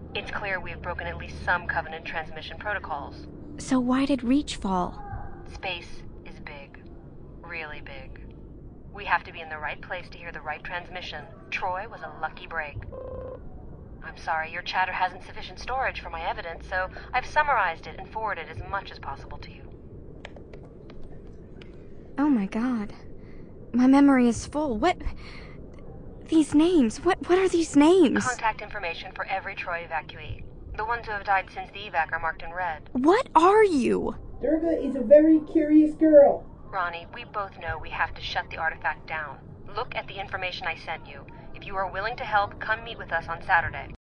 It's clear we've broken at least some Covenant transmission protocols. So why did Reach fall? Space is big. Really big. We have to be in the right place to hear the right transmission. Troy was a lucky break. I'm sorry, your chatter hasn't sufficient storage for my evidence, so I've summarized it and forwarded as much as possible to you. Oh my god. My memory is full. What... These names, what are these names? Contact information for every Troy evacuee. The ones who have died since the evac are marked in red. What are you? Durga is a very curious girl. Ronnie, we both know we have to shut the artifact down. Look at the information I sent you. If you are willing to help, come meet with us on Saturday.